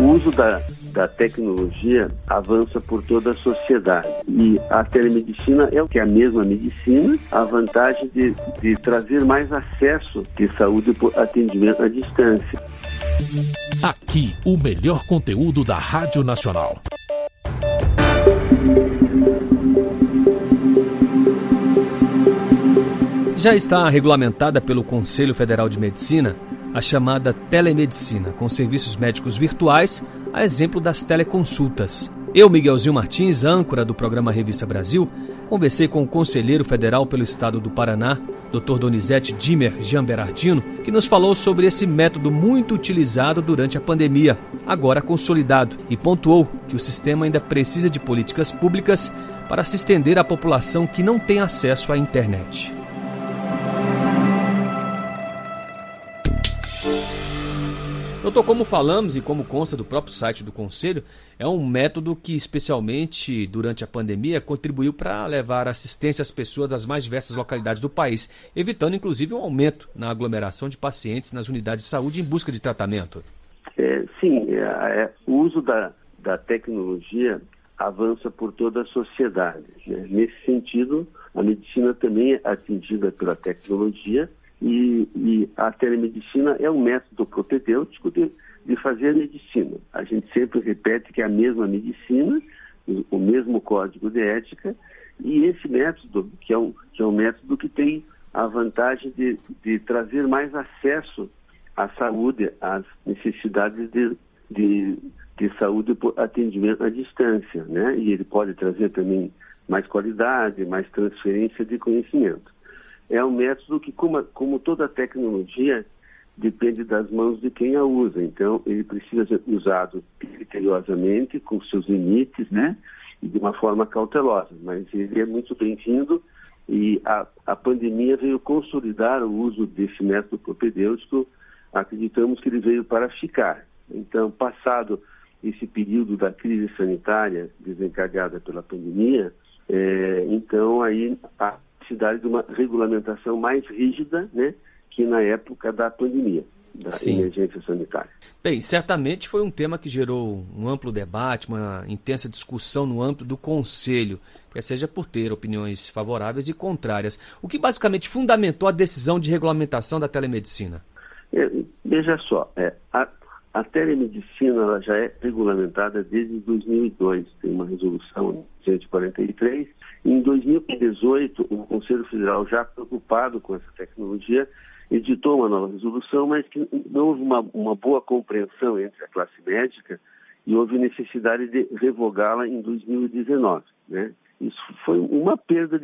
O uso da tecnologia avança por toda a sociedade e a telemedicina é o que é a mesma medicina, a vantagem de trazer mais acesso de saúde por atendimento à distância. Aqui, o melhor conteúdo da Rádio Nacional. Já está regulamentada pelo Conselho Federal de Medicina a chamada telemedicina, com serviços médicos virtuais, a exemplo das teleconsultas. Eu, Miguelzinho Martins, âncora do programa Revista Brasil, conversei com o conselheiro federal pelo estado do Paraná, Dr. Donizete Dimer Gianberardino, que nos falou sobre esse método muito utilizado durante a pandemia, agora consolidado, e pontuou que o sistema ainda precisa de políticas públicas para se estender à população que não tem acesso à internet. Doutor, como falamos e como consta do próprio site do Conselho, é um método que, especialmente durante a pandemia, contribuiu para levar assistência às pessoas das mais diversas localidades do país, evitando inclusive um aumento na aglomeração de pacientes nas unidades de saúde em busca de tratamento. O uso da tecnologia avança por toda a sociedade, né? Nesse sentido, a medicina também é atingida pela tecnologia. E a telemedicina é um método propedêutico de fazer medicina. A gente sempre repete que é a mesma medicina, o mesmo código de ética, e esse método, que é um método que tem a vantagem de trazer mais acesso à saúde, às necessidades de saúde por atendimento à distância, né? E ele pode trazer também mais qualidade, mais transferência de conhecimento. É um método que, como toda tecnologia, depende das mãos de quem a usa. Então, ele precisa ser usado criteriosamente, com seus limites, né? E de uma forma cautelosa. Mas ele é muito bem-vindo e a pandemia veio consolidar o uso desse método propedêutico. Acreditamos que ele veio para ficar. Então, passado esse período da crise sanitária desencadeada pela pandemia, então aí a necessidade de uma regulamentação mais rígida, né, que na época da pandemia, da emergência sanitária. Bem, certamente foi um tema que gerou um amplo debate, uma intensa discussão no âmbito do Conselho, quer seja por ter opiniões favoráveis e contrárias. O que basicamente fundamentou a decisão de regulamentação da telemedicina? Veja só, a telemedicina ela já é regulamentada desde 2002, tem uma resolução 143. Em 2018, o Conselho Federal, já preocupado com essa tecnologia, editou uma nova resolução, mas que não houve uma boa compreensão entre a classe médica e houve necessidade de revogá-la em 2019, né? Isso foi uma perda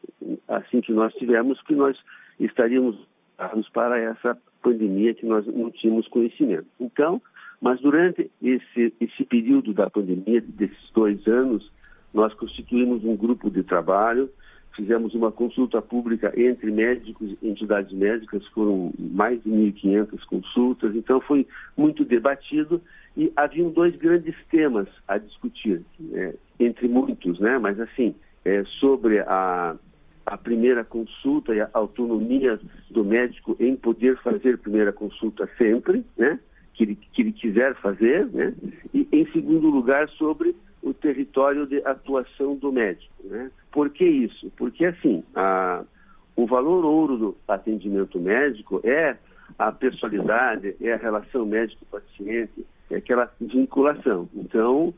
que nós tivemos, que nós estaríamos para essa pandemia que nós não tínhamos conhecimento. Então, mas durante esse período da pandemia, desses 2 anos, nós constituímos um grupo de trabalho, fizemos uma consulta pública entre médicos e entidades médicas, foram mais de 1.500 consultas, então foi muito debatido e haviam 2 grandes temas a discutir, entre muitos, né? Mas assim, sobre a primeira consulta e a autonomia do médico em poder fazer primeira consulta sempre, né? Que ele quiser fazer, né? E em segundo lugar, sobre o território de atuação do médico, né? Por que isso? Porque assim, o valor ouro do atendimento médico é a pessoalidade, é a relação médico-paciente, é aquela vinculação. Então,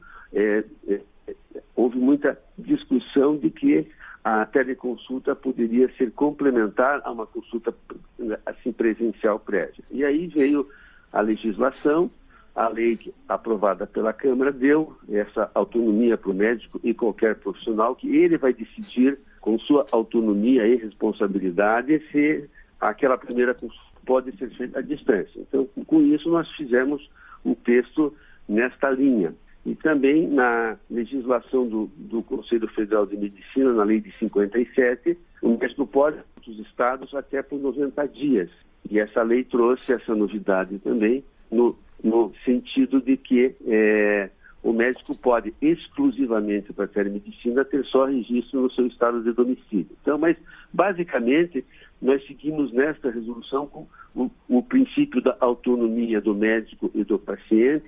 houve muita discussão de que a teleconsulta poderia ser complementar a uma consulta assim, presencial prévia. E aí veio a legislação, a lei aprovada pela Câmara deu essa autonomia para o médico e qualquer profissional, que ele vai decidir com sua autonomia e responsabilidade se aquela primeira consulta pode ser feita à distância. Então, com isso, nós fizemos um texto nesta linha. E também na legislação do Conselho Federal de Medicina, na lei de 57, o médico pode ir para os estados até por 90 dias. E essa lei trouxe essa novidade também, no sentido de que o médico pode exclusivamente para a telemedicina ter só registro no seu estado de domicílio. Então, mas basicamente nós seguimos nesta resolução com o princípio da autonomia do médico e do paciente,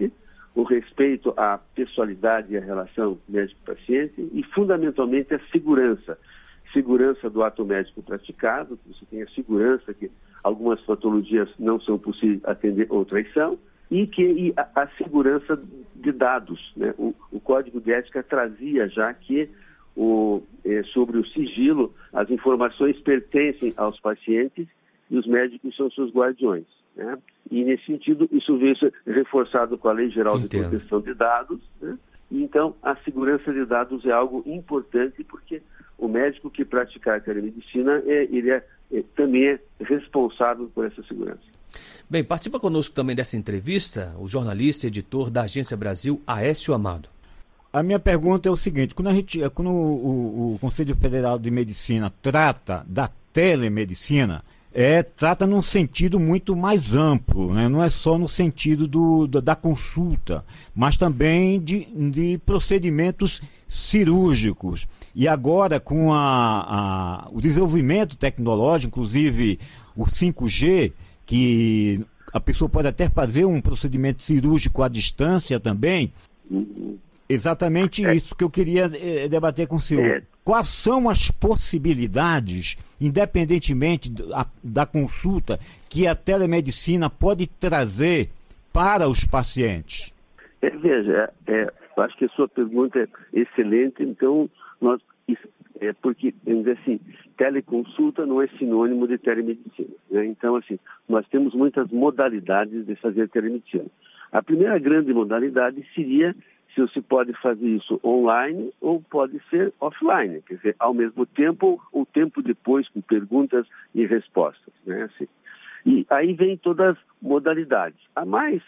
o respeito à pessoalidade e à relação médico-paciente e, fundamentalmente, a segurança. Segurança do ato médico praticado, que você tenha segurança que algumas patologias não são possíveis atender ou traição, e a segurança de dados, né? O Código de Ética trazia já que sobre o sigilo, as informações pertencem aos pacientes e os médicos são seus guardiões, né? E, nesse sentido, isso veio ser reforçado com a Lei Geral de Proteção de Dados, né? E, então, a segurança de dados é algo importante porque o médico que praticar a telemedicina, ele também é responsável por essa segurança. Bem, participa conosco também dessa entrevista o jornalista e editor da Agência Brasil, Aécio Amado. A minha pergunta é o seguinte: quando o Conselho Federal de Medicina trata da telemedicina, trata num sentido muito mais amplo, né? Não é só no sentido da consulta, mas também de procedimentos cirúrgicos. E agora, com o desenvolvimento tecnológico, inclusive o 5G, que a pessoa pode até fazer um procedimento cirúrgico à distância também. Exatamente isso que eu queria debater com o senhor. Quais são as possibilidades, independentemente da consulta, que a telemedicina pode trazer para os pacientes? Veja, eu acho que a sua pergunta é excelente, então, porque, vamos dizer assim, teleconsulta não é sinônimo de telemedicina, né? Então, assim, nós temos muitas modalidades de fazer telemedicina. A primeira grande modalidade seria se você pode fazer isso online ou pode ser offline, quer dizer, ao mesmo tempo ou tempo depois, com perguntas e respostas, né? Assim. E aí vem todas as modalidades. A mais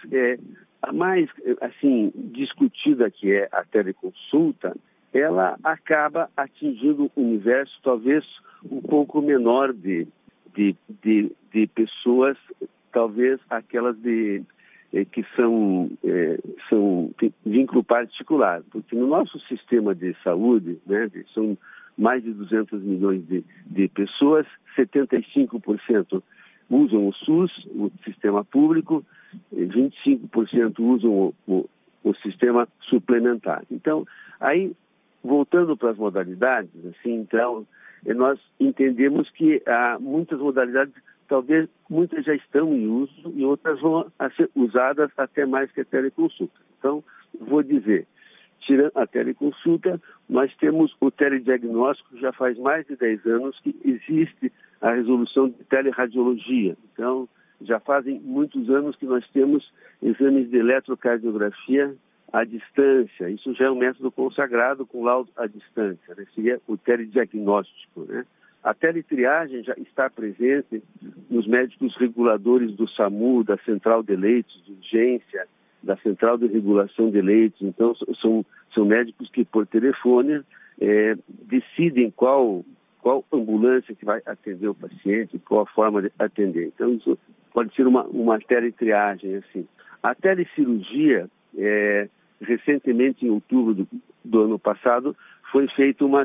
discutida, que é a teleconsulta, ela acaba atingindo um universo talvez um pouco menor de pessoas, talvez aquelas que são de vínculo particular, porque no nosso sistema de saúde, né, são mais de 200 milhões de pessoas, 75% usam o SUS, o sistema público, 25% usam o sistema suplementar. Então, aí, voltando para as modalidades, assim, então, nós entendemos que há muitas modalidades, talvez muitas já estão em uso e outras vão a ser usadas até mais que a teleconsulta. Então, vou dizer, tirando a teleconsulta, nós temos o telediagnóstico, já faz mais de 10 anos que existe a resolução de teleradiologia. Então, já fazem muitos anos que nós temos exames de eletrocardiografia à distância. Isso já é um método consagrado com laudo à distância, né? Seria o telediagnóstico, né? A teletriagem já está presente nos médicos reguladores do SAMU, da Central de Leitos de Urgência, da Central de Regulação de Leitos. Então, são médicos que, por telefone, decidem qual ambulância que vai atender o paciente, qual a forma de atender. Então, isso pode ser uma teletriagem, assim. A telecirurgia, recentemente, em outubro do ano passado, foi feita uma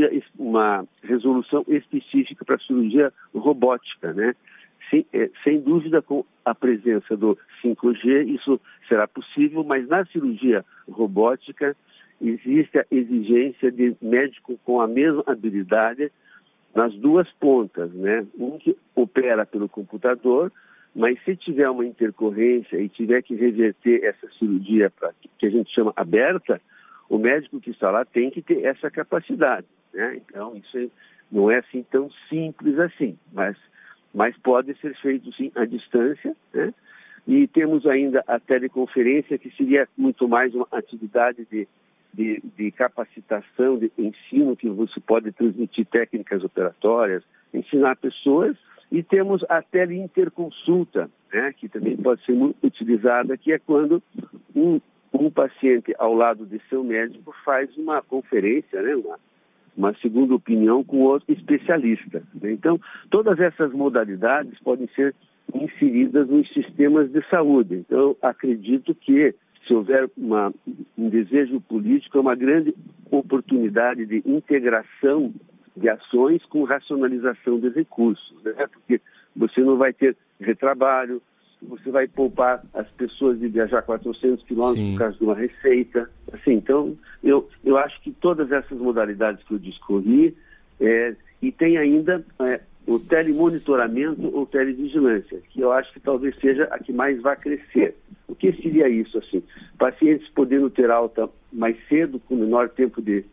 resolução específica para a cirurgia robótica, né? Sem dúvida, com a presença do 5G, isso será possível, mas na cirurgia robótica existe a exigência de médico com a mesma habilidade nas duas pontas, né? Um que opera pelo computador, mas se tiver uma intercorrência e tiver que reverter essa cirurgia que a gente chama aberta, o médico que está lá tem que ter essa capacidade, né? Então, isso não é assim tão simples assim, mas pode ser feito sim à distância, né? E temos ainda a teleconferência, que seria muito mais uma atividade de capacitação, de ensino, que você pode transmitir técnicas operatórias, ensinar pessoas. E temos a teleinterconsulta, né, que também pode ser muito utilizada, que é quando um paciente ao lado de seu médico faz uma conferência, né, uma segunda opinião com outro especialista, né? Então, todas essas modalidades podem ser inseridas nos sistemas de saúde. Então, acredito que, se houver um desejo político, é uma grande oportunidade de integração de ações com racionalização de recursos, né? Porque você não vai ter retrabalho, você vai poupar as pessoas de viajar 400 quilômetros por causa de uma receita. Assim, então, eu acho que todas essas modalidades que eu discorri, e tem ainda o telemonitoramento ou televigilância, que eu acho que talvez seja a que mais vai crescer. O que seria isso? Assim, pacientes podendo ter alta mais cedo, com menor tempo de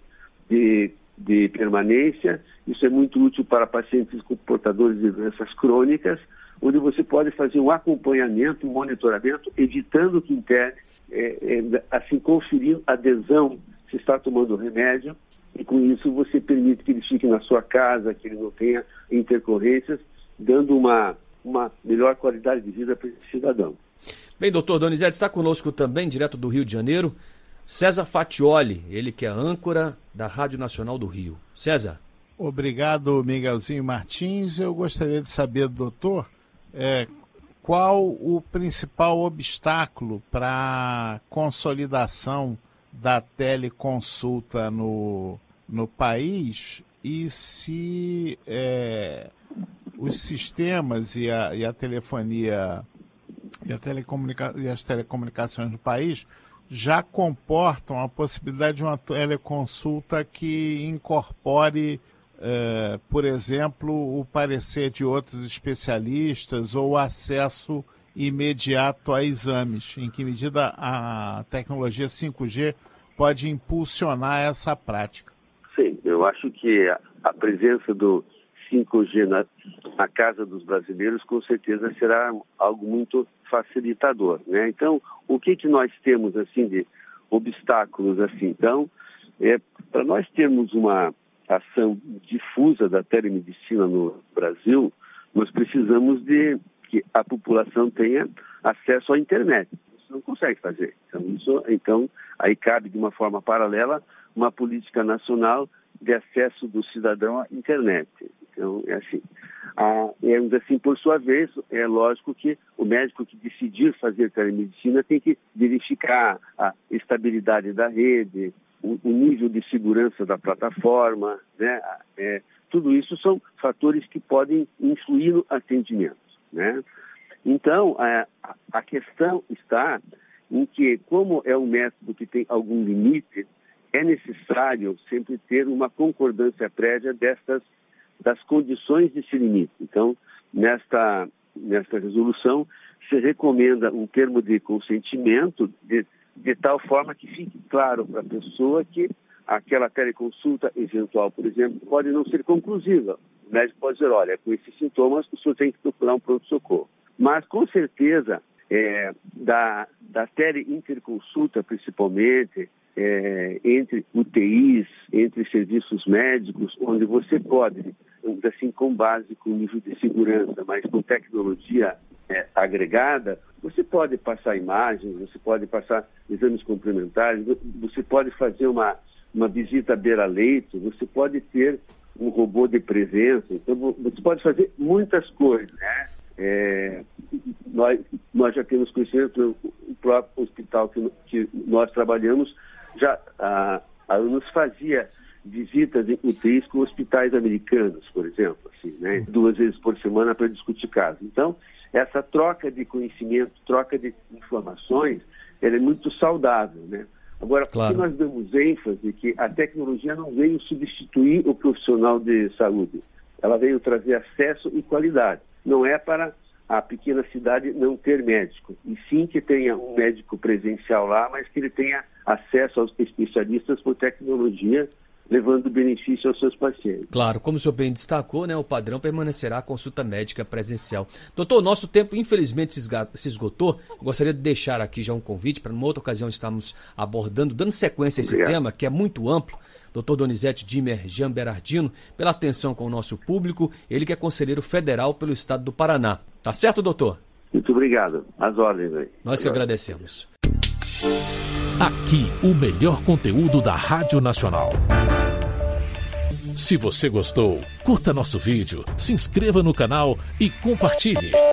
permanência. Isso é muito útil para pacientes com portadores de doenças crônicas, onde você pode fazer um acompanhamento, um monitoramento, evitando que interne, assim, conferir adesão se está tomando o remédio, e com isso você permite que ele fique na sua casa, que ele não tenha intercorrências, dando uma melhor qualidade de vida para esse cidadão. Bem, doutor Donizete, está conosco também, direto do Rio de Janeiro, César Fatioli, ele que é âncora da Rádio Nacional do Rio. César. Obrigado, Miguelzinho Martins. Eu gostaria de saber, doutor, qual o principal obstáculo para a consolidação da teleconsulta no país, e se os sistemas e a telefonia e as telecomunicações no país já comportam a possibilidade de uma teleconsulta que incorpore, por exemplo, o parecer de outros especialistas ou acesso imediato a exames. Em que medida a tecnologia 5G pode impulsionar essa prática? Sim, eu acho que a presença do 5G na casa dos brasileiros com certeza será algo muito facilitador, né? Então, o que nós temos assim de obstáculos assim? Então, para nós termos uma ação difusa da telemedicina no Brasil, nós precisamos de que a população tenha acesso à internet. Isso não consegue fazer. Então, aí cabe de uma forma paralela uma política nacional de acesso do cidadão à internet. Então, assim, por sua vez, é lógico que o médico que decidir fazer telemedicina tem que verificar a estabilidade da rede, o nível de segurança da plataforma, né? Tudo isso são fatores que podem influir no atendimento, né? Então, a questão está em que, como é um método que tem algum limite, é necessário sempre ter uma concordância prévia das condições desse limite. Então, nesta resolução, se recomenda um termo de consentimento de tal forma que fique claro para a pessoa que aquela teleconsulta eventual, por exemplo, pode não ser conclusiva. O médico pode dizer, olha, com esses sintomas o senhor tem que procurar um pronto-socorro. Mas, com certeza, da teleinterconsulta, principalmente, entre UTIs, entre serviços médicos, onde você pode, assim, com base, com nível de segurança, mas com tecnologia agregada, você pode passar imagens, você pode passar exames complementares, você pode fazer uma visita à beira-leito, você pode ter um robô de presença, então você pode fazer muitas coisas, né? Nós já temos conhecimento, o próprio hospital que nós trabalhamos já há anos fazia visitas em UTIs com hospitais americanos, por exemplo, assim, né? 2 vezes por semana para discutir casos. Então, essa troca de conhecimento, troca de informações, ela é muito saudável, né? Agora, claro, por que nós damos ênfase que a tecnologia não veio substituir o profissional de saúde? Ela veio trazer acesso e qualidade. Não é para a pequena cidade não ter médico, e sim que tenha um médico presencial lá, mas que ele tenha acesso aos especialistas por tecnologia, levando benefício aos seus pacientes. Claro, como o senhor bem destacou, né, o padrão permanecerá a consulta médica presencial. Doutor, o nosso tempo infelizmente se esgotou. Eu gostaria de deixar aqui já um convite para numa outra ocasião estarmos abordando, dando sequência a esse tema, que é muito amplo. Dr. Donizete Dimer Jean Berardino, pela atenção com o nosso público, ele que é conselheiro federal pelo estado do Paraná. Tá certo, doutor? Muito obrigado. Às ordens aí. Nós que agradecemos. Aqui, o melhor conteúdo da Rádio Nacional. Se você gostou, curta nosso vídeo, se inscreva no canal e compartilhe.